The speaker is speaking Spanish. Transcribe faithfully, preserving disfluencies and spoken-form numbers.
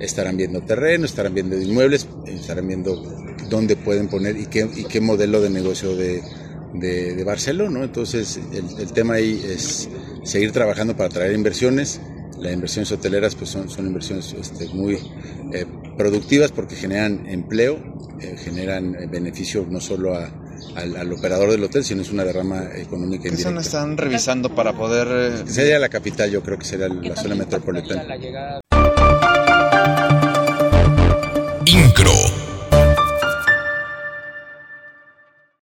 estarán viendo terreno, estarán viendo inmuebles, estarán viendo dónde pueden poner y qué, y qué modelo de negocio de, de, de Barceló, ¿no? Entonces el, el tema ahí es seguir trabajando para atraer inversiones. Las inversiones hoteleras pues son, son inversiones este, muy eh, productivas porque generan empleo, eh, generan beneficio no solo a, al, al operador del hotel, sino es una derrama económica indirecta. ¿Qué zona están revisando para poder...? Eh... Sería la capital, yo creo que sería la zona metropolitana. Incro.